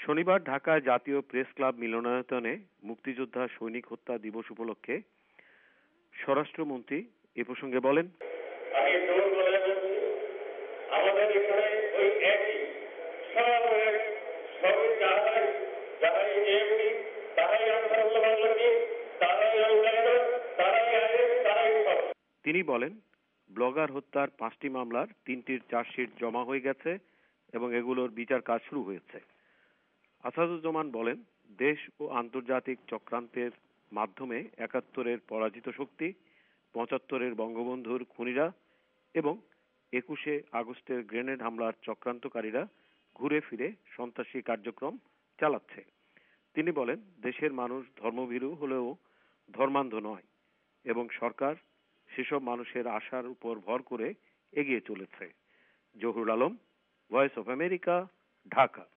শনিবার ঢাকায় জাতীয় প্রেস ক্লাব মিলনায়তনে মুক্তিযোদ্ধা সৈনিক হত্যা দিবস উপলক্ষে স্বরাষ্ট্রমন্ত্রী এ প্রসঙ্গে বলেন, আমি জোর গলায় বলছি, আমাদের এখানে ওই একই সবাই যারাই এমনি, তারাই আন্দোলন বাংলাদেশ, তারাই অন্যান্য, তারাই আইন, তারাই সব। তিনি বলেন, ব্লগার হত্যার 5টি মামলার 3টির চার্জশিট জমা হয়ে গেছে এবং এগুলোর বিচার কাজ শুরু হয়েছে। আসাদুজ্জামান বলেন, দেশ ও আন্তর্জাতিক চক্রান্তের মাধ্যমে 71-এর পরাজিত শক্তি, 75-এর বঙ্গবন্ধুর খুনিরা এবং 21শে আগস্টের গ্রেনেড হামলার চক্রান্তকারীরা ঘুরে ফিরে সন্ত্রাসী কার্যক্রম চালাচ্ছে। তিনি বলেন, দেশের মানুষ ধর্মভীরু হলেও ধর্মান্ধ নয় এবং সরকার সেসব মানুষের আশার উপর ভর করে এগিয়ে চলেছে। Zahurul Alam, voice of America, Dhaka.